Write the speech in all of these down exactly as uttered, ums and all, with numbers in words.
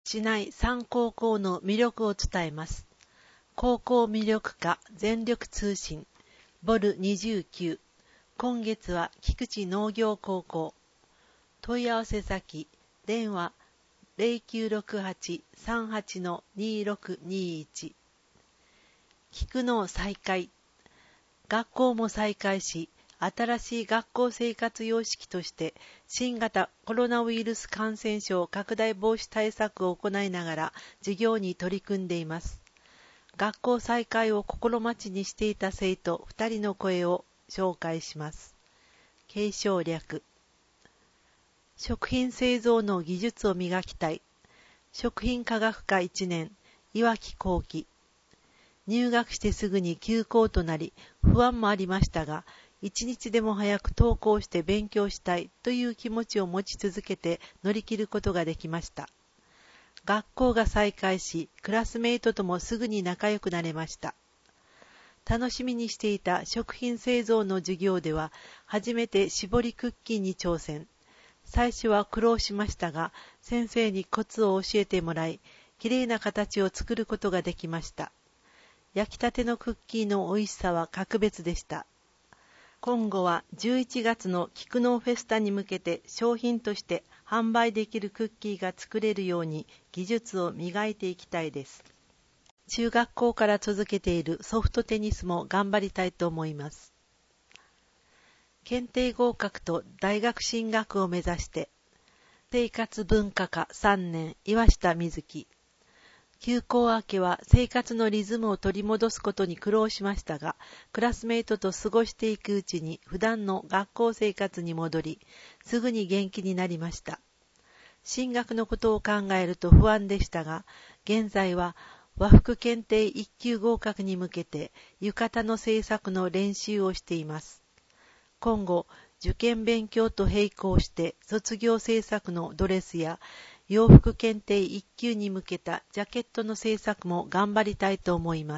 市内さん高校の魅力を伝えます。高校魅力課全力通信ボルにじゅうきゅう。今月は菊池農業高校。問い合わせ先電話 ゼロきゅうろくはち さんはち にろくにいち。菊農再開。学校も再開し、新しい学校生活様式として新型コロナウイルス感染症拡大防止対策を行いながら授業に取り組んでいます。学校再開を心待ちにしていた生徒ふたりの声を紹介します。継承略。食品製造の技術を磨きたい。食品科学科いちねん、岩木幸喜。入学してすぐに休校となり、不安もありましたが、一日でも早く登校して勉強したいという気持ちを持ち続けて乗り切ることができました。学校が再開し、クラスメイトともすぐに仲良くなれました。楽しみにしていた食品製造の授業では、初めて絞りクッキーに挑戦。最初は苦労しましたが、先生にコツを教えてもらい、きれいな形を作ることができました。焼きたてのクッキーの美味しさは格別でした。今後はじゅういちがつの菊農フェスタに向けて商品として販売できるクッキーが作れるように技術を磨いていきたいです。中学校から続けているソフトテニスも頑張りたいと思います。検定合格と大学進学を目指して、生活文化科さんねん岩下瑞希。休校明けは生活のリズムを取り戻すことに苦労しましたが、クラスメイトと過ごしていくうちに普段の学校生活に戻り、すぐに元気になりました。進学のことを考えると不安でしたが、現在は和服検定いっ級合格に向けて浴衣の制作の練習をしています。今後、受験勉強と並行して卒業制作のドレスや洋服検定いっ級に向けたジャケットの制作も頑張りたいと思います。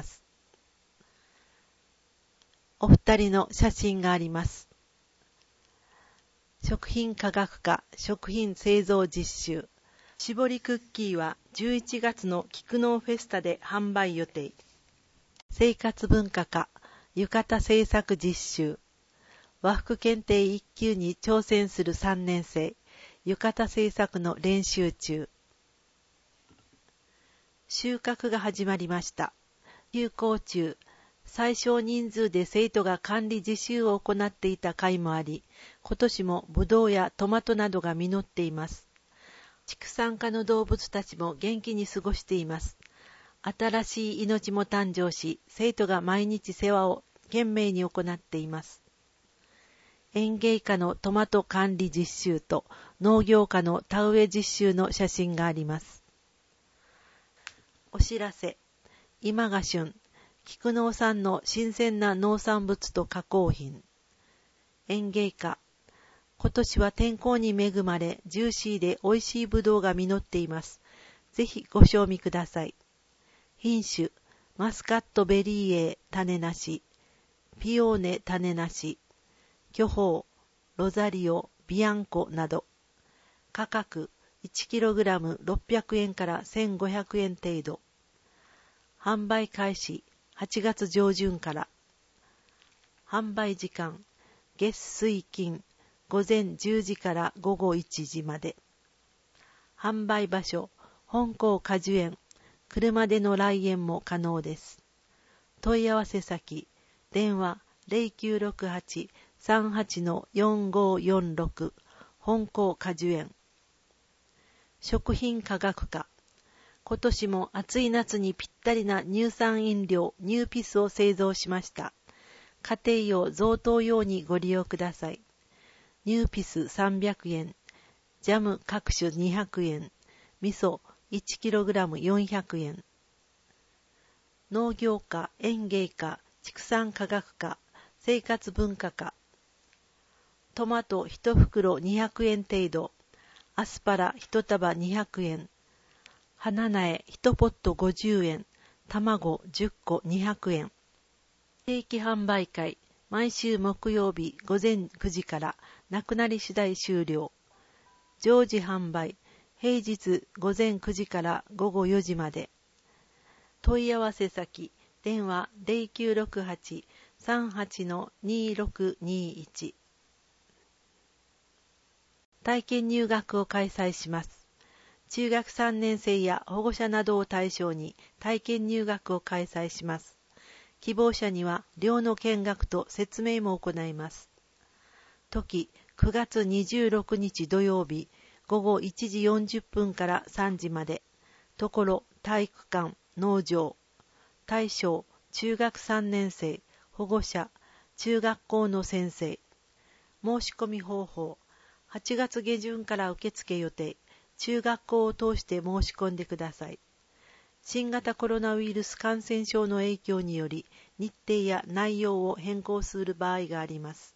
お二人の写真があります。食品科学科食品製造実習。絞りクッキーはじゅういちがつの菊農フェスタで販売予定。生活文化科浴衣製作実習。和服検定いっ級に挑戦するさんねん生。浴衣製作の練習中。収穫が始まりました。休校中、最小人数で生徒が管理実習を行っていた回もあり、今年もブドウやトマトなどが実っています。畜産科の動物たちも元気に過ごしています。新しい命も誕生し、生徒が毎日世話を懸命に行っています。園芸科のトマト管理実習と農業科の田植え実習の写真があります。お知らせ。今が旬。菊農産の新鮮な農産物と加工品。園芸科。今年は天候に恵まれ、ジューシーで美味しいぶどうが実っています。ぜひご賞味ください。品種。マスカットベリー A 種なし。ピオーネ種なし。巨峰、ロザリオ、ビアンコなど。価格 いちキログラムろっぴゃくえんからせんごひゃくえん程度。販売開始はちがつ上旬から。販売時間月水金午前じゅうじから午後いちじまで。販売場所本校果樹園。車での来園も可能です。問い合わせ先電話ゼロきゅうろくはち さんはち よんごよんろく本校果樹園。食品科学科。今年も暑い夏にぴったりな乳酸飲料ニューピスを製造しました。家庭用贈答用にご利用ください。ニューピスさんびゃくえん、ジャム各種にひゃくえん、味噌 いちキログラムよんひゃくえん。農業科、園芸科、畜産科学科、生活文化科。トマトいち袋にひゃくえん程度、アスパラいち束にひゃくえん、花苗いちポットごじゅうえん、卵じゅっこにひゃくえん。定期販売会、毎週木曜日午前くじから、なくなり次第終了。常時販売、 平日午前くじから午後よじまで。問い合わせ先、電話 ゼロきゅうろくはち さんはち にろくにいち。体験入学を開催します。中学さんねん生や保護者などを対象に体験入学を開催します。希望者には寮の見学と説明も行います。時、くがつにじゅうろくにち土曜日、午後いちじよんじゅっぷんからさんじまで。ところ、体育館、農場。対象、中学さんねん生、保護者、中学校の先生。申し込み方法、はちがつげじゅんから受付予定。中学校を通して申し込んでください。新型コロナウイルス感染症の影響により、日程や内容を変更する場合があります。